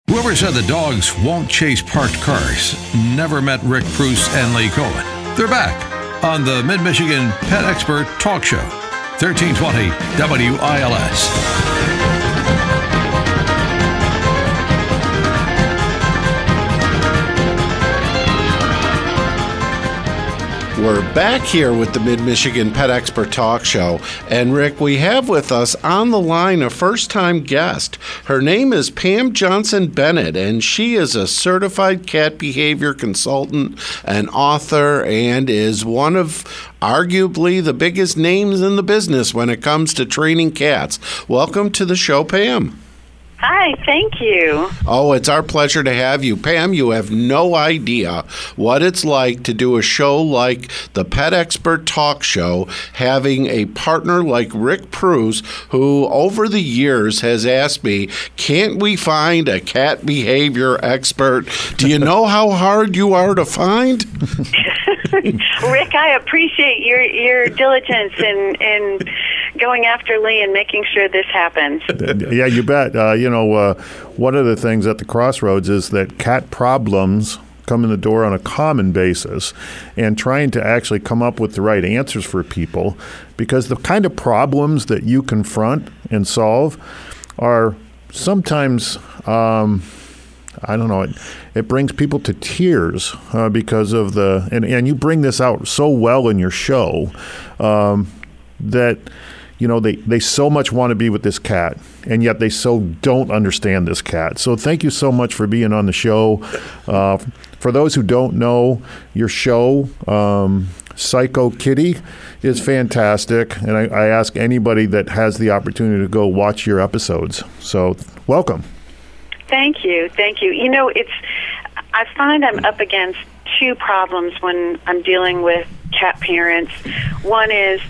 Whoever said the dogs won't chase parked cars never met Rick Preuss and Lee Cohen. They're back on the Mid-Michigan Pet Expert Talk Show, 1320 WILS. We're back here with the Mid-Michigan Pet Expert Talk Show. And Rick, we have with us on the line a first-time guest. Her name is Pam Johnson Bennett, and she is a certified cat behavior consultant and author, and is one of arguably the biggest names in the business when it comes to training cats. Welcome to the show, Pam. Hi, thank you. Oh, it's our pleasure to have you. Pam, you have no idea what it's like to do a show like the Pet Expert Talk Show, having a partner like Rick Preuss, who over the years has asked me, can't we find a cat behavior expert? Do you know how hard you are to find? Rick, I appreciate your diligence in going after Lee and making sure this happens. Yeah, you bet. One of the things at the Crossroads is that cat problems come in the door on a common basis, and trying to actually come up with the right answers for people, because the kind of problems that you confront and solve are sometimes, it brings people to tears because of and you bring this out so well in your show that they so much want to be with this cat, and yet they so don't understand this cat. So thank you so much for being on the show. For those who don't know, your show, Psycho Kitty, is fantastic, and I ask anybody that has the opportunity to go watch your episodes. So welcome. Thank you. I find I'm up against two problems when I'm dealing with cat parents. One is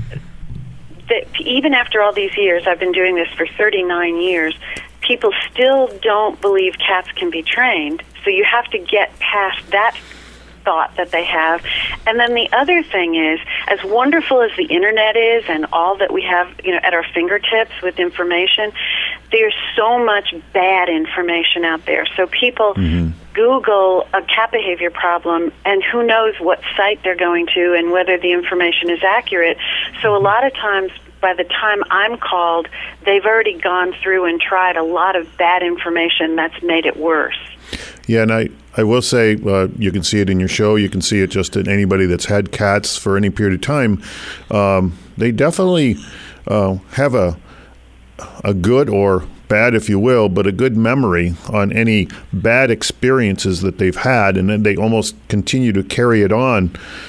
that even after all these years, I've been doing this for 39 years, people still don't believe cats can be trained. So you have to get past that thought that they have. And then the other thing is, as wonderful as the internet is and all that we have, at our fingertips with information, there's so much bad information out there. So people Google a cat behavior problem, and who knows what site they're going to and whether the information is accurate. So a lot of times, by the time I'm called, they've already gone through and tried a lot of bad information that's made it worse. Yeah, and I will say, you can see it in your show. You can see it just in anybody that's had cats for any period of time. They definitely have a good, or bad, if you will, but a good memory on any bad experiences that they've had, and then they almost continue to carry it on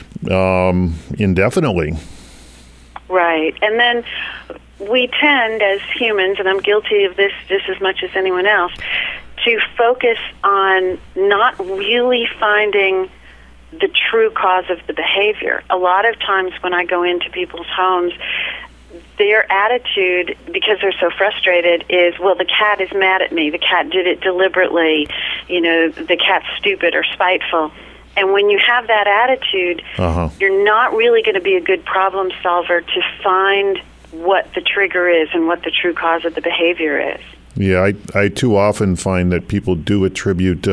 indefinitely. Right. And then we tend, as humans, and I'm guilty of this just as much as anyone else, to focus on not really finding the true cause of the behavior. A lot of times when I go into people's homes, their attitude, because they're so frustrated, is, well, the cat is mad at me. The cat did it deliberately. The cat's stupid or spiteful. And when you have that attitude, you're not really going to be a good problem solver to find what the trigger is and what the true cause of the behavior is. Yeah, I too often find that people do attribute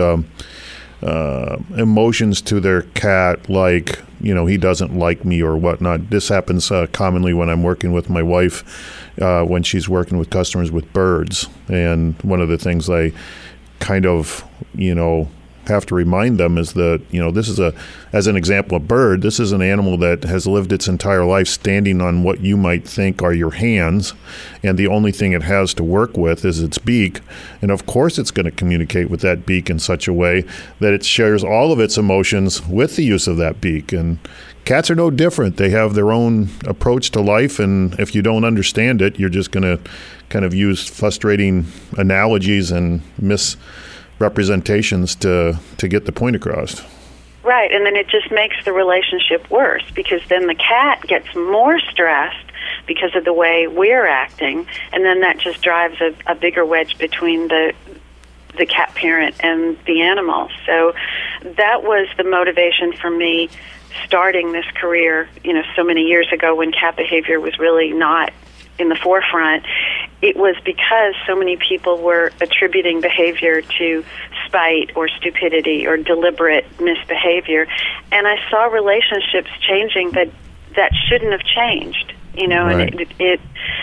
emotions to their cat, like, he doesn't like me or whatnot. This happens commonly when I'm working with my wife, when she's working with customers with birds. And one of the things I kind of, have to remind them is that, this is as an example, a bird, this is an animal that has lived its entire life standing on what you might think are your hands, and the only thing it has to work with is its beak. And of course it's going to communicate with that beak in such a way that it shares all of its emotions with the use of that beak. And cats are no different. They have their own approach to life, and if you don't understand it, you're just going to kind of use frustrating analogies and misrepresentations to get the point across. Right, and then it just makes the relationship worse, because then the cat gets more stressed because of the way we're acting, and then that just drives a bigger wedge between the cat parent and the animal. So that was the motivation for me starting this career, so many years ago when cat behavior was really not in the forefront, it was because so many people were attributing behavior to spite or stupidity or deliberate misbehavior, and I saw relationships changing that shouldn't have changed. Right. And it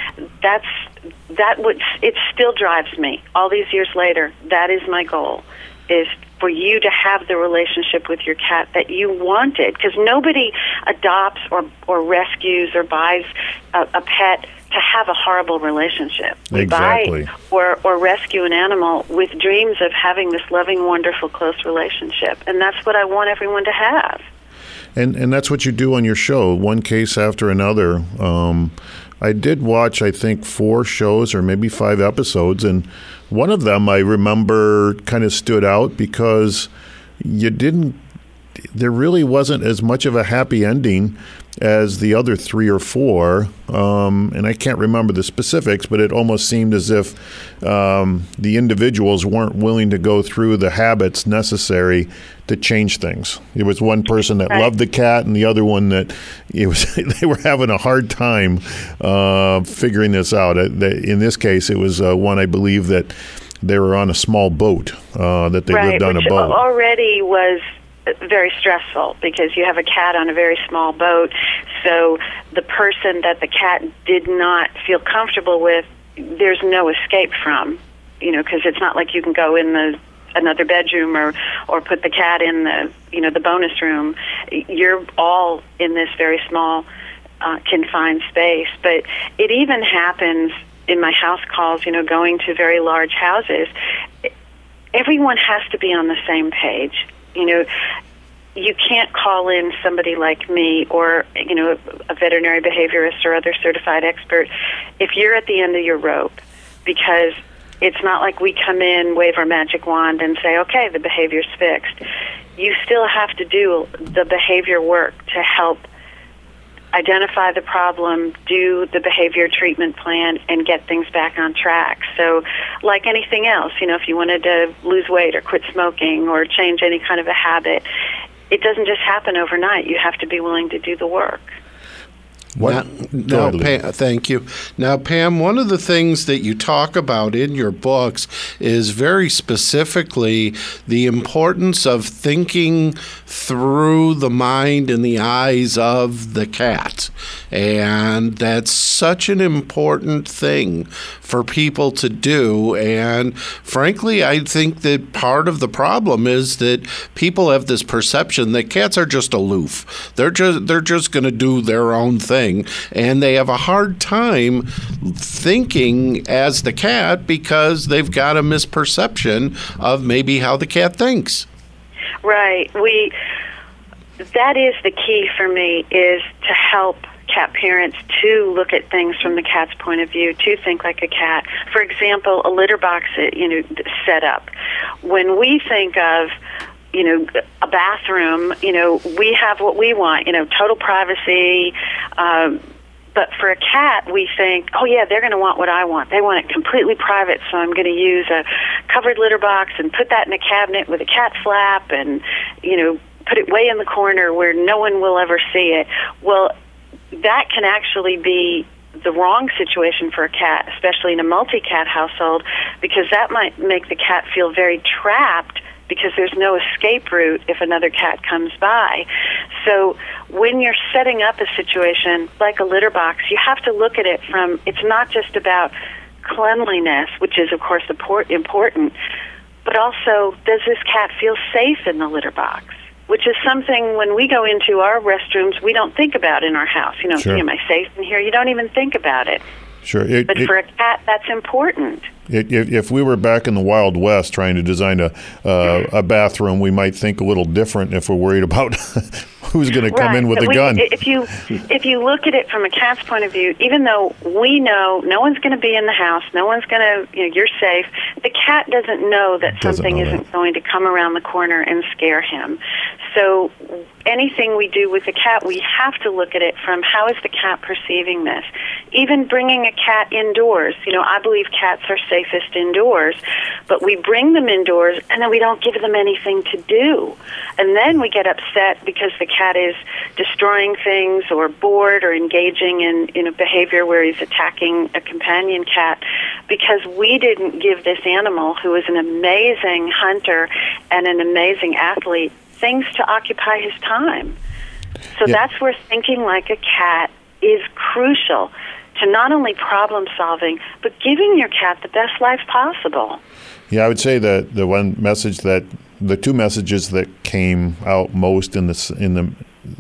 still drives me all these years later. That is my goal, is for you to have the relationship with your cat that you wanted, because nobody adopts or rescues or buys a pet to have a horrible relationship. Exactly. We buy or rescue an animal with dreams of having this loving, wonderful, close relationship, and that's what I want everyone to have. And that's what you do on your show, one case after another. I did watch, I think, 4 shows or maybe 5 episodes, and one of them I remember kind of stood out because there really wasn't as much of a happy ending as the other 3 or 4, and I can't remember the specifics, but it almost seemed as if the individuals weren't willing to go through the habits necessary to change things. It was one person that loved the cat, and the other one that they were having a hard time figuring this out. In this case, it was one, I believe, that they were on a small boat, that they lived on a boat. Which already was very stressful because you have a cat on a very small boat. So the person that the cat did not feel comfortable with, there's no escape from, because it's not like you can go in another bedroom or put the cat in the bonus room. You're all in this very small confined space. But it even happens in my house calls, going to very large houses. Everyone has to be on the same page. You can't call in somebody like me or, a veterinary behaviorist or other certified expert if you're at the end of your rope, because it's not like we come in, wave our magic wand, and say, okay, the behavior's fixed. You still have to do the behavior work to help identify the problem, do the behavior treatment plan, and get things back on track. So like anything else, if you wanted to lose weight or quit smoking or change any kind of a habit, it doesn't just happen overnight. You have to be willing to do the work. Thank you. Now, Pam, one of the things that you talk about in your books is very specifically the importance of thinking through the mind and the eyes of the cat. And that's such an important thing for people to do. And frankly, I think that part of the problem is that people have this perception that cats are just aloof. They're just going to do their own thing. And they have a hard time thinking as the cat because they've got a misperception of maybe how the cat thinks. Right. That is the key for me, is to help cat parents to look at things from the cat's point of view, to think like a cat. For example, a litter box, set up. When we think of a bathroom, we have what we want, total privacy. But for a cat, we think, oh, yeah, they're going to want what I want. They want it completely private, so I'm going to use a covered litter box and put that in a cabinet with a cat flap and, put it way in the corner where no one will ever see it. Well, that can actually be the wrong situation for a cat, especially in a multi-cat household, because that might make the cat feel very trapped because there's no escape route if another cat comes by. So when you're setting up a situation like a litter box, you have to look at it from, it's not just about cleanliness, which is, of course, important, but also, does this cat feel safe in the litter box? Which is something when we go into our restrooms, we don't think about in our house. Sure. Am I safe in here? You don't even think about it. Sure. But for a cat, that's important. If we were back in the Wild West trying to design a bathroom, we might think a little different if we're worried about who's going to come in with a gun. If you look at it from a cat's point of view, even though we know no one's going to be in the house, no one's going to, you're safe, the cat doesn't know that something isn't going to come around the corner and scare him. So anything we do with the cat, we have to look at it from how is the cat perceiving this. Even bringing a cat indoors, I believe cats are safest indoors, but we bring them indoors and then we don't give them anything to do. And then we get upset because the cat cat is destroying things or bored or engaging in a behavior where he's attacking a companion cat, because we didn't give this animal, who is an amazing hunter and an amazing athlete, things to occupy his time. So that's where thinking like a cat is crucial to not only problem solving, but giving your cat the best life possible. Yeah, I would say that the two messages that came out most in the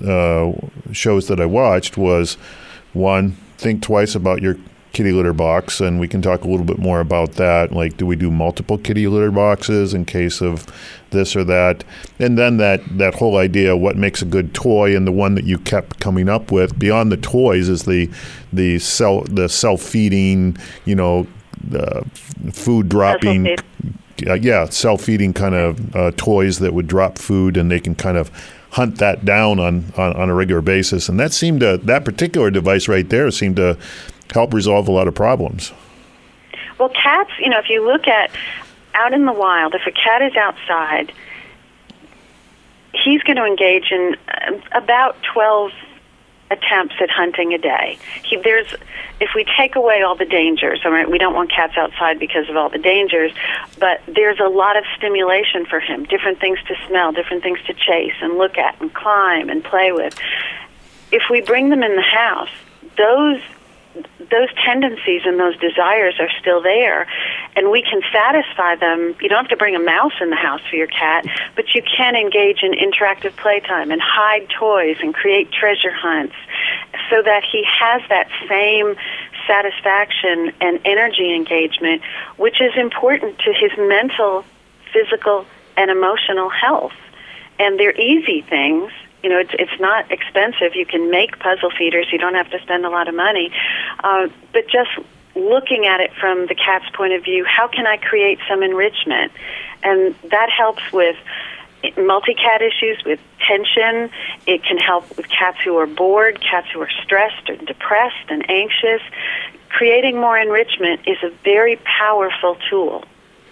shows that I watched was, one, think twice about your kitty litter box, and we can talk a little bit more about that. Like, do we do multiple kitty litter boxes in case of this or that? And then that whole idea, what makes a good toy, and the one that you kept coming up with beyond the toys is the self-feeding, the food dropping, self-feeding kind of toys that would drop food, and they can kind of hunt that down on a regular basis. And that particular device right there seemed to help resolve a lot of problems. Well, cats, if you look at out in the wild, if a cat is outside, he's going to engage in about 12 attempts at hunting a day. If we take away all the dangers, we don't want cats outside because of all the dangers, but there's a lot of stimulation for him, different things to smell, different things to chase and look at and climb and play with. If we bring them in the house, those tendencies and those desires are still there, and we can satisfy them. You don't have to bring a mouse in the house for your cat, but you can engage in interactive playtime and hide toys and create treasure hunts so that he has that same satisfaction and energy engagement, which is important to his mental, physical, and emotional health. And they're easy things. It's not expensive. You can make puzzle feeders. You don't have to spend a lot of money. But just looking at it from the cat's point of view, how can I create some enrichment? And that helps with multi-cat issues, with tension. It can help with cats who are bored, cats who are stressed and depressed and anxious. Creating more enrichment is a very powerful tool.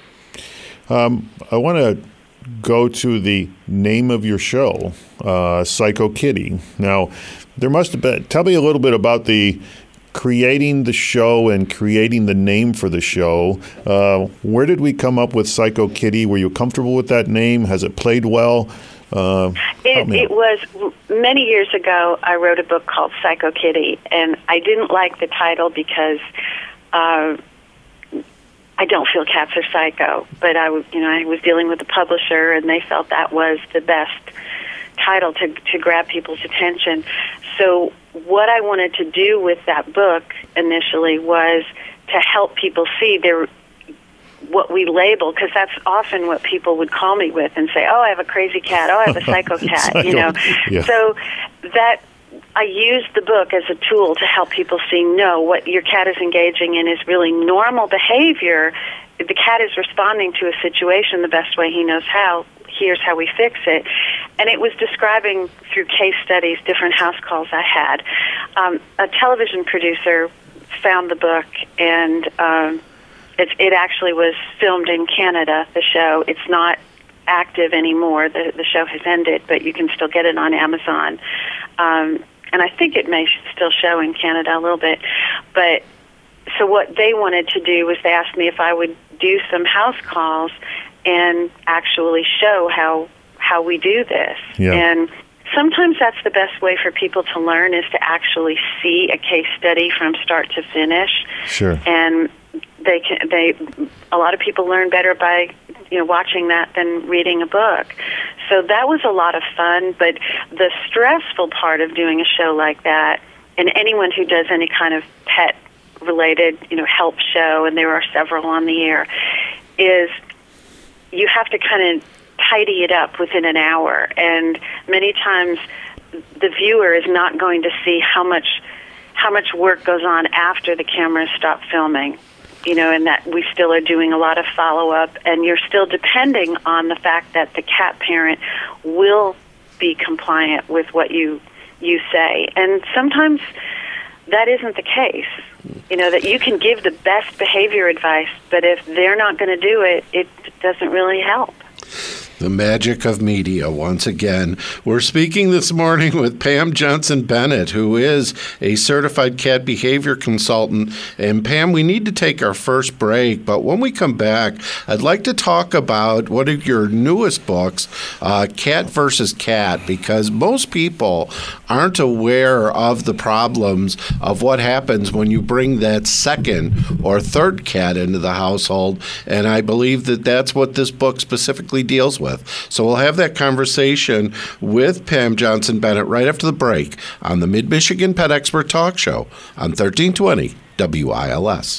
I want to go to the name of your show, Psycho Kitty. Now, there must have been, tell me a little bit about the creating the show and creating the name for the show. Where did we come up with Psycho Kitty? Were you comfortable with that name? Has it played well? It was many years ago. I wrote a book called Psycho Kitty, and I didn't like the title because I don't feel cats are psycho, but I was dealing with a publisher, and they felt that was the best title to grab people's attention. So what I wanted to do with that book initially was to help people see what we label, because that's often what people would call me with and say, "Oh, I have a crazy cat. Oh, I have a psycho cat." Yeah. So that I used the book as a tool to help people see, no, what your cat is engaging in is really normal behavior. The cat is responding to a situation the best way he knows how. Here's how we fix it. And it was describing through case studies different house calls I had. A television producer found the book, and it actually was filmed in Canada, the show. It's not active anymore. The show has ended, but you can still get it on Amazon. And I think it may still show in Canada a little bit. But so what they wanted to do was they asked me if I would do some house calls and actually show how we do this. Yeah. And sometimes that's the best way for people to learn, is to actually see a case study from start to finish. Sure. And a lot of people learn better by watching that than reading a book. So that was a lot of fun, but the stressful part of doing a show like that, and anyone who does any kind of pet related help show, and there are several on the air, is you have to kind of tidy it up within an hour, and many times the viewer is not going to see how much work goes on after the cameras stop filming. And that we still are doing a lot of follow-up, and you're still depending on the fact that the cat parent will be compliant with what you say. And sometimes that isn't the case. That you can give the best behavior advice, but if they're not going to do it, it doesn't really help. The magic of media, once again. We're speaking this morning with Pam Johnson-Bennett, who is a certified cat behavior consultant. And Pam, we need to take our first break, but when we come back, I'd like to talk about one of your newest books, Cat versus Cat, because most people aren't aware of the problems of what happens when you bring that second or third cat into the household. And I believe that that's what this book specifically deals with. So we'll have that conversation with Pam Johnson-Bennett right after the break on the Mid-Michigan Pet Expert Talk Show on 1320 WILS.